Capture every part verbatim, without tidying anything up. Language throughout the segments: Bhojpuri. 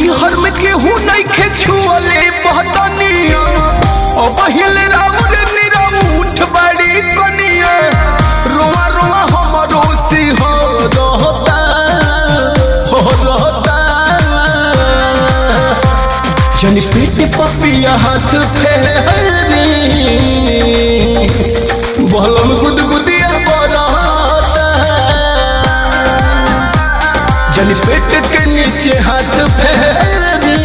नैहर में केहू नहीं खे छुअले बहतनिया ओ बहिल राउर निरउठ बड़ी कनिया रोआ रोआ हमरो सी हो रहता हो रहता जनी पेट पपिया हाथ फेरी बहलम गुदगुदिया बरहता जनी पेट के नीचे हाथ फेरी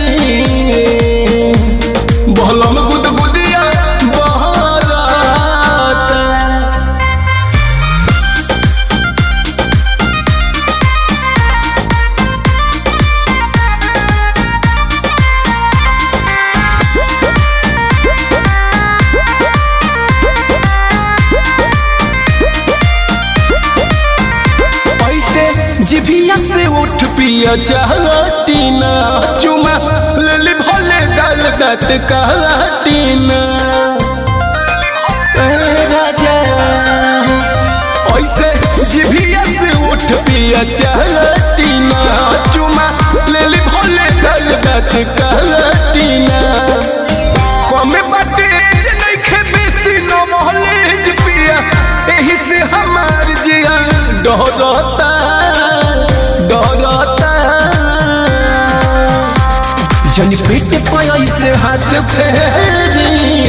बहलम गुदगुदिया बरहता। जिभिया से उठ पिया चाहटीना चुमा लली भोले गाल दात काटीना राजा ऐसे जिभिया से उठ पिया चाहटीना चुमा लली भोले गाल दात काटीना कमे बाटे नहीं खे बेसी न मोहले पिया एही से हमार जिया डरता जनी पेट पाई से हाथ फेरी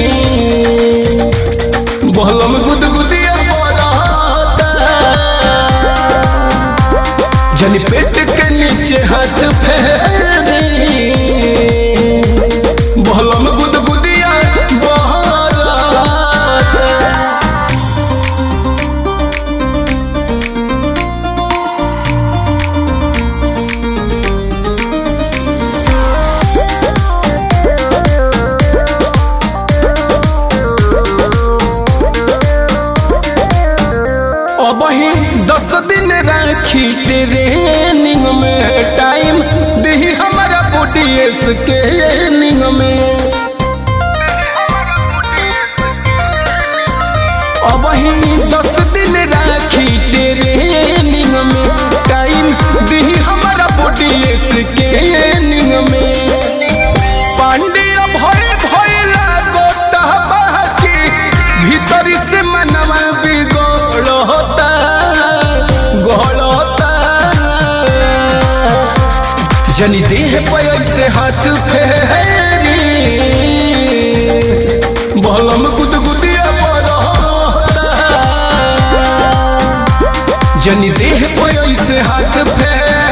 बहलम गुदगुदिया बरहता जनी पेट के नीचे हाथ फेरी बहलम गुदगुदिया बरहता। वही दस दिन राखी ट्रेनिंग में टाइम दी हमारा बॉडीएस के निंग में वही दस दिन राखी ट्रेनिंग में टाइम दी हमारा बॉडीएस के निंग में पांड्या भय भय लागो बाकी भीतर से मनवा बिगड़ता जनी देह पे से हाथ फेरी बहलम गुदगुदिया बरहता जनी देह पे से हाथ फेरी